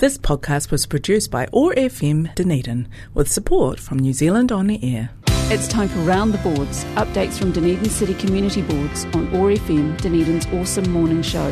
This podcast was produced by OAR FM Dunedin with support from New Zealand On the Air. It's time for Round the Boards, updates from Dunedin City Community Boards on OAR FM, Dunedin's awesome morning show.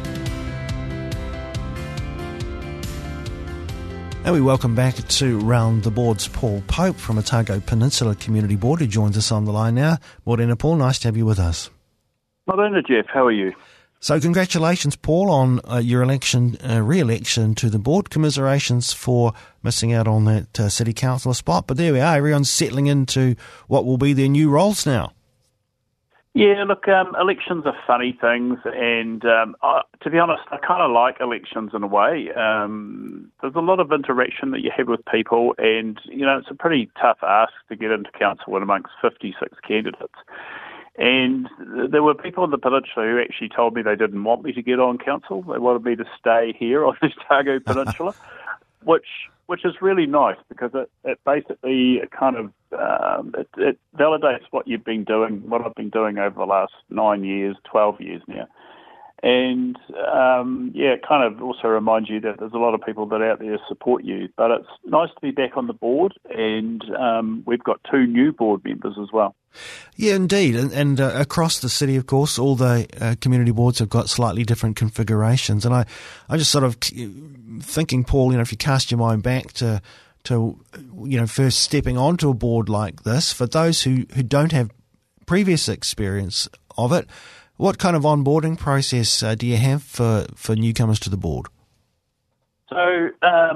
And we welcome back to Round the Boards Paul Pope from Otago Peninsula Community Board, who joins us on the line now. Morena, Paul, nice to have you with us. Morena, Jeff, how are you? So congratulations, Paul, on your re-election to the board. Commiserations for missing out on that city councillor spot. But there we are, everyone's settling into what will be their new roles now. Yeah, look, elections are funny things, and to be honest, I kind of like elections in a way. There's a lot of interaction that you have with people, and, it's a pretty tough ask to get into council amongst 56 candidates. And there were people in the peninsula who actually told me they didn't want me to get on council. They wanted me to stay here on the Otago Peninsula, which is really nice because it basically kind of it validates what you've been doing, what I've been doing over the last 9 years, 12 years now. And, it kind of also reminds you that there's a lot of people that are out there to support you. But it's nice to be back on the board, and we've got 2 new board members as well. Yeah, indeed. And across the city, of course, all the community boards have got slightly different configurations. And I just sort of thinking, Paul, if you cast your mind back to first stepping onto a board like this, for those who don't have previous experience of it, what kind of onboarding process do you have for newcomers to the board? So,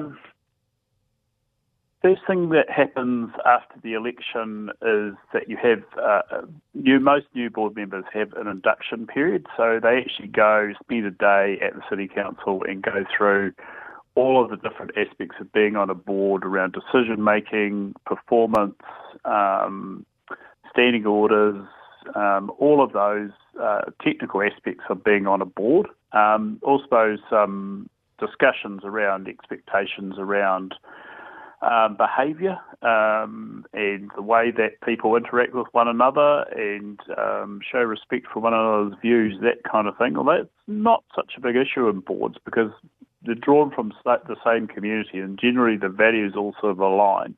first thing that happens after the election is that you have most new board members have an induction period. So they actually spend a day at the City Council and go through all of the different aspects of being on a board around decision making, performance, standing orders, all of those technical aspects of being on a board. Also some discussions around expectations around behaviour and the way that people interact with one another and show respect for one another's views, that kind of thing. Although it's not such a big issue in boards because they're drawn from the same community and generally the values all sort of align.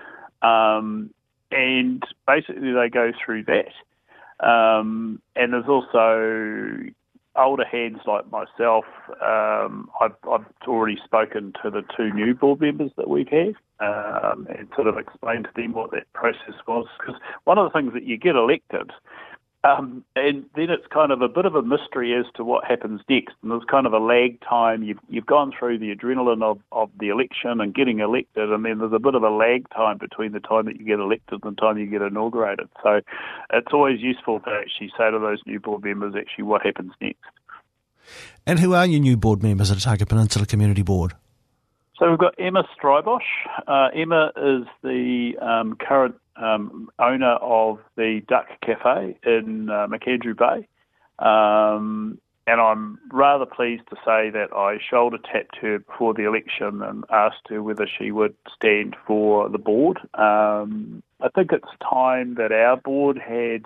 And basically they go through that. And there's also older hands like myself. I've already spoken to the 2 new board members that we've had and sort of explained to them what that process was. Because one of the things that you get elected, and then it's kind of a bit of a mystery as to what happens next. And there's kind of a lag time. You've gone through the adrenaline of the election and getting elected, and then there's a bit of a lag time between the time that you get elected and the time you get inaugurated. So it's always useful to actually say to those new board members actually what happens next. And who are your new board members at Otago Peninsula Community Board? So we've got Emma Strybosch. Emma is the current owner of the Duck Cafe in McAndrew Bay. And I'm rather pleased to say that I shoulder tapped her before the election and asked her whether she would stand for the board. I think it's time that our board had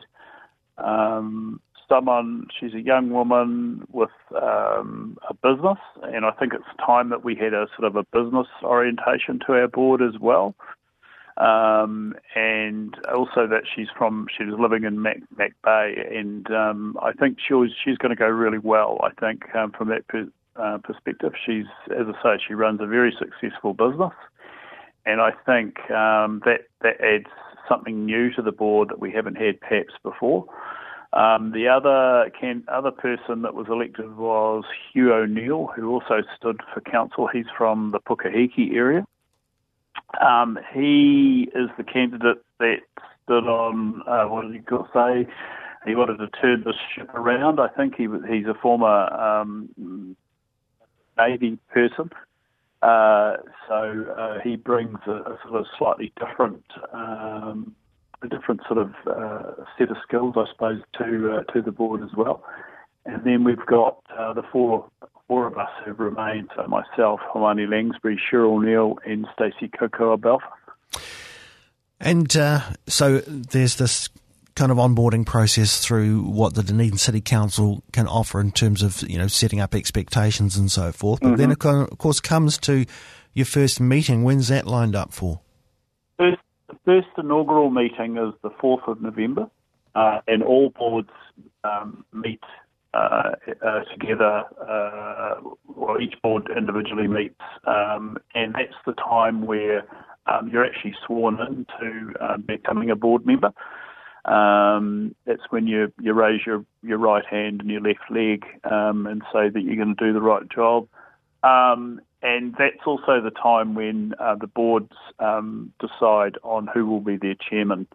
someone, she's a young woman with a business, and I think it's time that we had a sort of a business orientation to our board as well. And also that she's living in Mac Bay, and I think she's going to go really well. I think from that perspective, she's, as I say, she runs a very successful business, and I think that adds something new to the board that we haven't had perhaps before. The other person that was elected was Hugh O'Neill, who also stood for council. He's from the Pukahiki area. He is the candidate that stood on, he wanted to turn the ship around. I think he's a former Navy person. So he brings a sort of slightly different sort of set of skills, I suppose, to the board as well. And then we've got the four of us who've remained, so myself, Hermione Langsbury, Cheryl Neal and Stacey Kokoa Belfast. And so there's this kind of onboarding process through what the Dunedin City Council can offer in terms of, setting up expectations and so forth. But then, of course, comes to your first meeting. When's that lined up for? The first inaugural meeting is the 4th of November, and all boards meet together. Well, each board individually meets, and that's the time where you're actually sworn in to becoming a board member. That's when you raise your right hand and your left leg and say that you're going to do the right job. And that's also the time when the boards decide on who will be their chairman.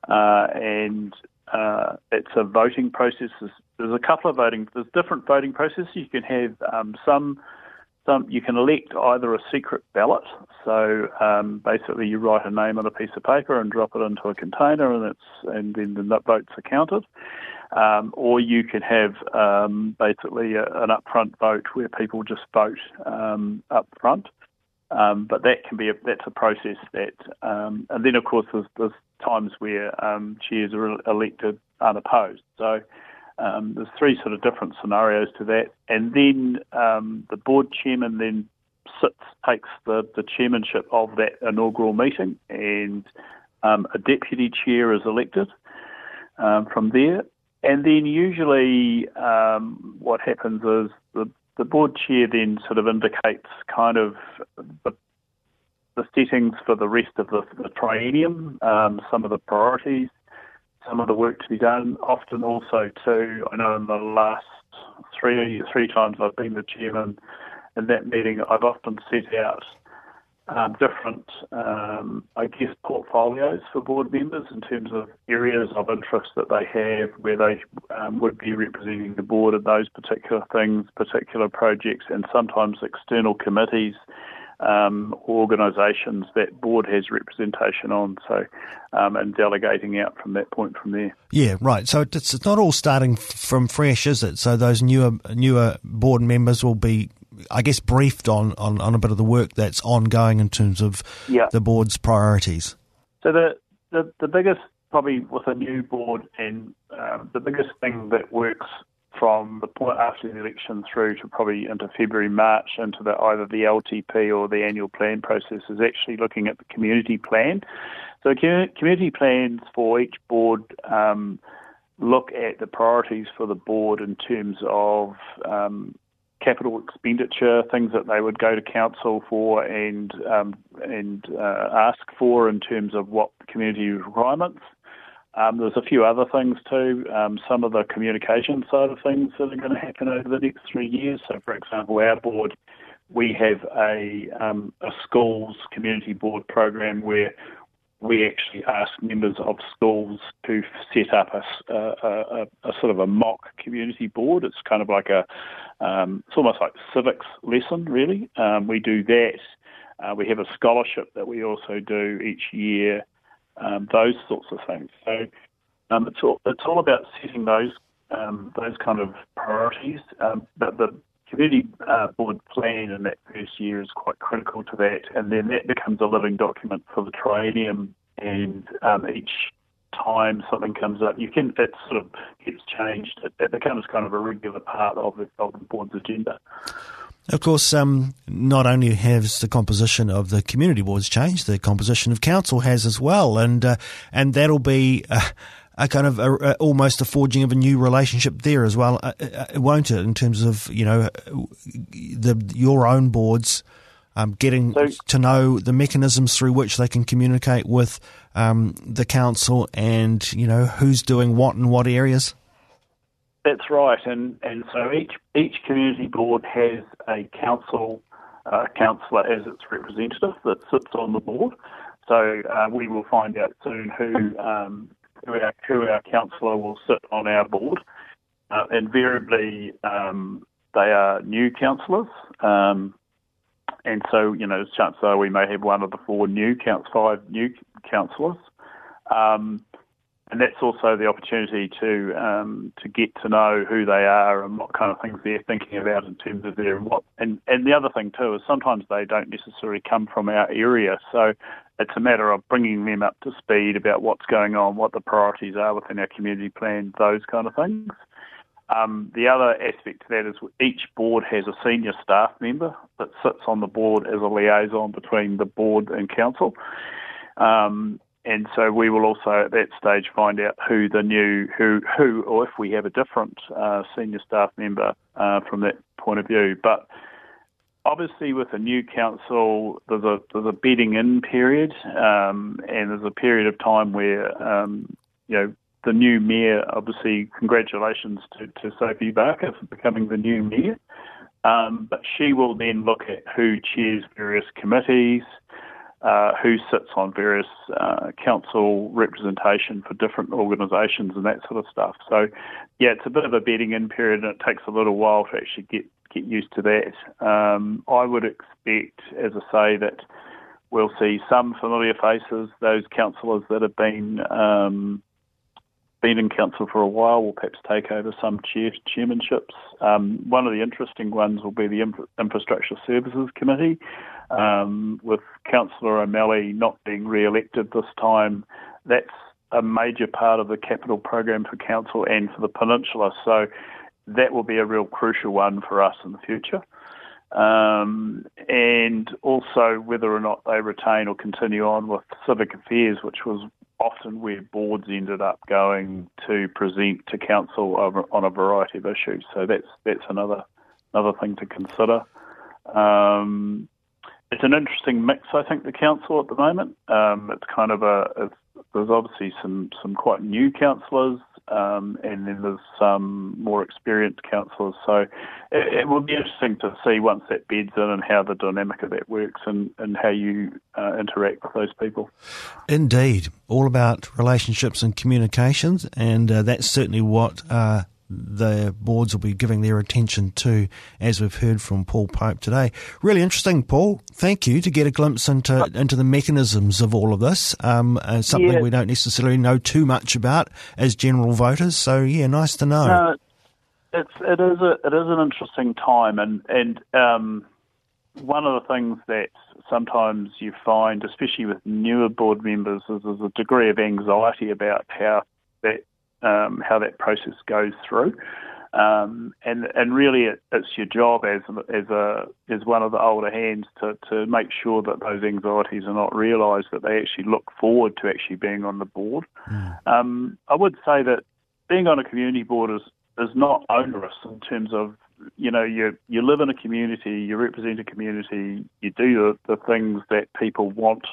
And it's a voting process. There's different voting processes. You can have some you can elect either a secret ballot. So basically you write a name on a piece of paper and drop it into a container and then the votes are counted. Or you can have basically an upfront vote where people just vote up front. But that's a process that, and then of course there's times where chairs are elected unopposed. So there's three sort of different scenarios to that. And then the board chairman then takes the chairmanship of that inaugural meeting, and a deputy chair is elected from there. And then usually what happens is the board chair then sort of indicates kind of the settings for the rest of the triennium, some of the priorities, some of the work to be done. Often also too, I know in the last three times I've been the chairman in that meeting, I've often set out different, portfolios for board members in terms of areas of interest that they have, where they would be representing the board in those particular things, particular projects, and sometimes external committees, organisations that board has representation on. So, and delegating out from that point from there. Yeah, right. So it's not all starting from fresh, is it? So those newer board members will be, I guess, briefed on a bit of the work that's ongoing in terms of the board's priorities. So the biggest, probably with a new board, and the biggest thing that works from the point after the election through to probably into February, March, into either the LTP or the annual plan process is actually looking at the community plan. So community plans for each board look at the priorities for the board in terms of capital expenditure, things that they would go to council for and ask for in terms of what community requirements. There's a few other things too, some of the communication side of things that are going to happen over the next 3 years. So, for example, our board, we have a schools community board program where we actually ask members of schools to set up a sort of a mock community board. It's kind of like it's almost like civics lesson, really. We do that. We have a scholarship that we also do each year. Those sorts of things. So it's all about setting those kind of priorities. But the community board plan in that first year is quite critical to that, and then that becomes a living document for the triennium. And each time something comes up, it sort of gets changed. It becomes kind of a regular part of the board's agenda. Of course, not only has the composition of the community boards changed, the composition of council has as well, and that'll be a kind of almost a forging of a new relationship there as well, won't it? In terms of your own boards getting to know the mechanisms through which they can communicate with the council, and who's doing what in what areas. That's right, and so each community board has a councillor as its representative that sits on the board. So we will find out soon who our councillor will sit on our board. Invariably, they are new councillors, and so there's chances are we may have one of the five new councillors. and that's also the opportunity to get to know who they are and what kind of things they're thinking about in terms of their and the other thing too is sometimes they don't necessarily come from our area, so it's a matter of bringing them up to speed about what's going on, what the priorities are within our community plan, those kind of things. The other aspect to that is each board has a senior staff member that sits on the board as a liaison between the board and council. And so we will also at that stage find out who or if we have a different senior staff member from that point of view. But obviously with a new council, there's a bedding in period, and there's a period of time where, the new mayor, obviously congratulations to Sophie Barker for becoming the new mayor, but she will then look at who chairs various committees, who sits on various council representation for different organisations and that sort of stuff. So, yeah, it's a bit of a bedding in period, and it takes a little while to actually get used to that. I would expect, as I say, that we'll see some familiar faces. Those councillors that have been in council for a while will perhaps take over some chairmanships. One of the interesting ones will be the Infrastructure Services Committee. With Councillor O'Malley not being re-elected this time, that's a major part of the capital program for council and for the peninsula. So that will be a real crucial one for us in the future. And also whether or not they retain or continue on with civic affairs, which was often where boards ended up going to present to council on a variety of issues. So that's another thing to consider. It's an interesting mix, I think, the council at the moment. It's kind of there's obviously some quite new councillors, and then there's some more experienced councillors. So it will be interesting to see once that beds in and how the dynamic of that works and how you interact with those people. Indeed. All about relationships and communications, and that's certainly what the boards will be giving their attention to, as we've heard from Paul Pope today. Really interesting, Paul. Thank you to get a glimpse into the mechanisms of all of this. Something we don't necessarily know too much about as general voters. So yeah, nice to know. No, it is an interesting time, and one of the things that sometimes you find, especially with newer board members, is there's a degree of anxiety about how that process goes through, and really it's your job as one of the older hands to make sure that those anxieties are not realised, that they actually look forward to actually being on the board. I would say that being on a community board is not onerous in terms of, you live in a community, you represent a community, you do the things that people want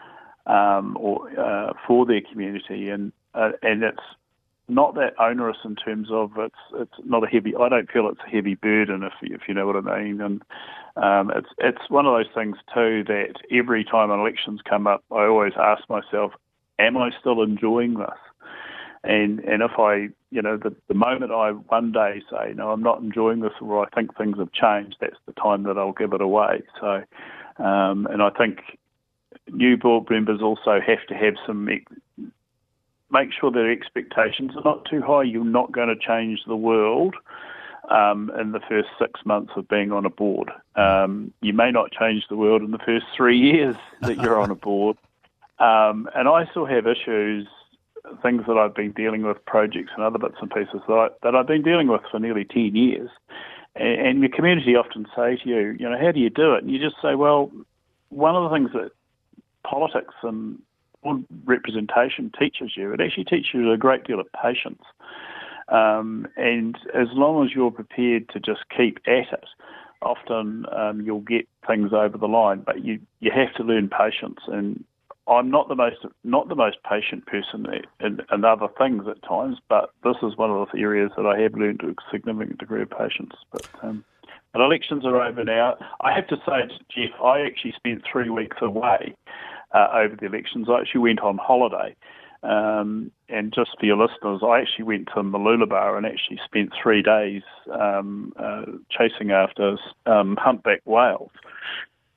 for their community, and it's not that onerous in terms of it's not a heavy. I don't feel it's a heavy burden, if you know what I mean. And it's one of those things too that every time elections come up, I always ask myself, am I still enjoying this? And if I, the moment I one day say, no, I'm not enjoying this, or I think things have changed, that's the time that I'll give it away. So, and I think new board members also have to have make sure their expectations are not too high. You're not going to change the world in the first 6 months of being on a board. You may not change the world in the first 3 years that you're on a board. And I still have issues, things that I've been dealing with, projects and other bits and pieces that I've been dealing with for nearly 10 years. And the community often say to you, how do you do it? And you just say, well, one of the things that politics and representation teaches you, it actually teaches you a great deal of patience. And as long as you're prepared to just keep at it, often you'll get things over the line. But you have to learn patience. And I'm not the most patient person in other things at times, but this is one of the areas that I have learned to a significant degree of patience. But elections are over now. I have to say, Jeff, I actually spent 3 weeks away over the elections. I actually went on holiday, and just for your listeners, I actually went to Mooloolaba and actually spent 3 days chasing after humpback whales.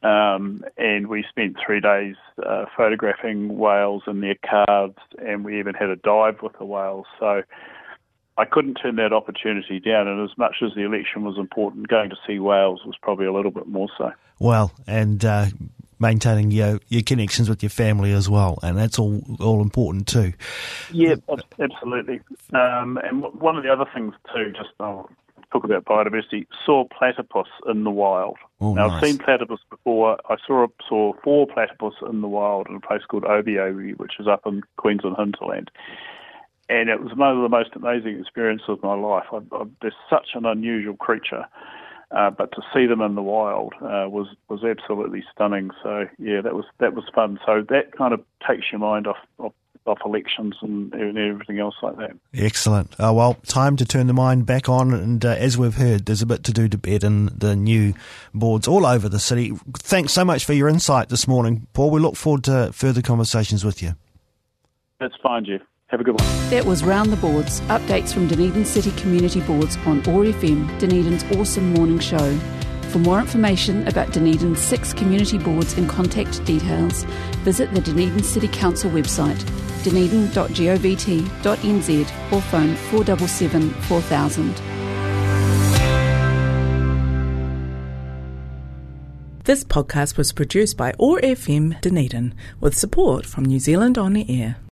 and we spent 3 days photographing whales and their calves, and we even had a dive with the whales. So I couldn't turn that opportunity down, and as much as the election was important, going to see whales was probably a little bit more so. Well, and maintaining your connections with your family as well, and that's all important too. Yeah, absolutely. And one of the other things too, just talk about biodiversity, saw platypus in the wild. Oh, now, nice. I've seen platypus before. I saw 4 platypus in the wild in a place called Obiori, which is up in Queensland hinterland. And it was one of the most amazing experiences of my life. They're such an unusual creature, but to see them in the wild was absolutely stunning. So yeah, that was fun. So that kind of takes your mind off elections and everything else like that. Excellent. Well, time to turn the mind back on, and as we've heard, there's a bit to do to bed in the new boards all over the city. Thanks so much for your insight this morning, Paul. We look forward to further conversations with you. That's fine, Jeff. Have a good one. That was Round the Boards, updates from Dunedin City Community Boards on OAR FM, Dunedin's awesome morning show. For more information about Dunedin's 6 community boards and contact details, visit the Dunedin City Council website, dunedin.govt.nz, or phone 477 4000. This podcast was produced by OAR FM Dunedin with support from New Zealand On the Air.